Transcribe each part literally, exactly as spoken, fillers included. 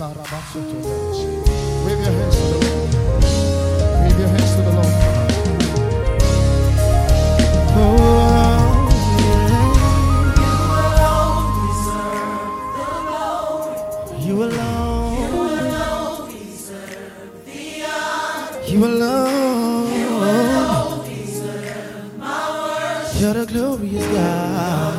Wave your hands to the Lord. Wave your hands to the Lord. Oh, yeah. You alone deserve the honor. You alone, you alone deserve my worship. You're the glorious God.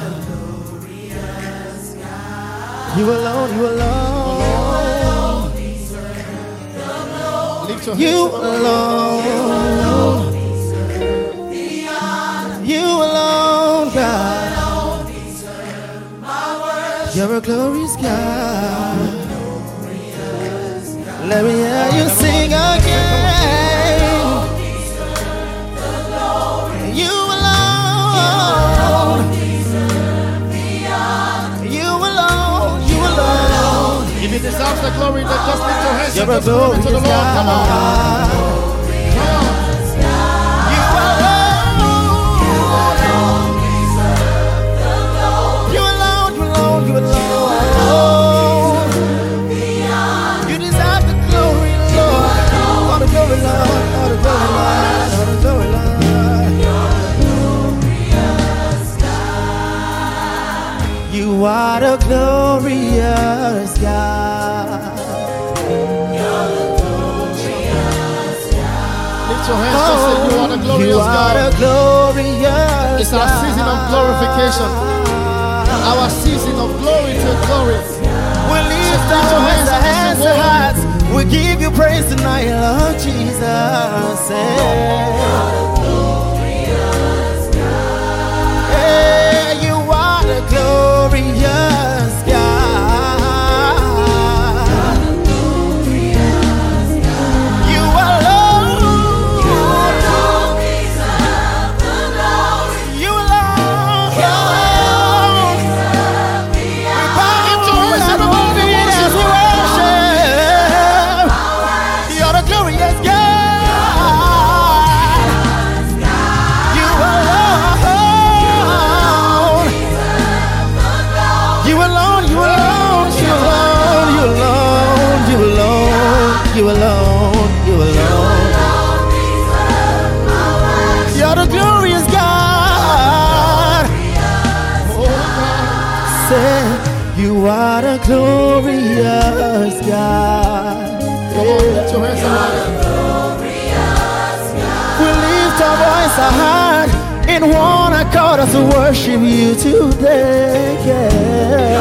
You alone, you alone, you alone deserve the glory. You alone deserve the honor. You alone, God. You alone deserve my worship. You're a glorious God. Let me hear you sing again. You alone deserve the honor. You alone. If he deserves the glory, then just lift your hands You're and a just glory to the Lord. Come on. You alone. You alone, you alone, you alone. You deserve the glory, Lord. All the glory, Lord. All the glory, Lord. All the glory, Lord. You are the glorious God. You're the glorious God. Lift your hands, just say you are the glorious you are God. The glorious it's our season of glorification. Our season of glory to glory. We lift so our hands, our hands, our hearts. We give you praise tonight, Lord Jesus. Hey, you are the glorious God. You alone. You alone deserve the glory. You alone. You alone deserve the honor. As we worship, you're the glorious God. You alone. You alone, you alone, you alone, you alone, you alone, you alone, you alone. You're the glorious God. Say, you are the glorious God. Come on, lift your hands and We lift our voice, our heart in one accord as we worship you today. Yeah.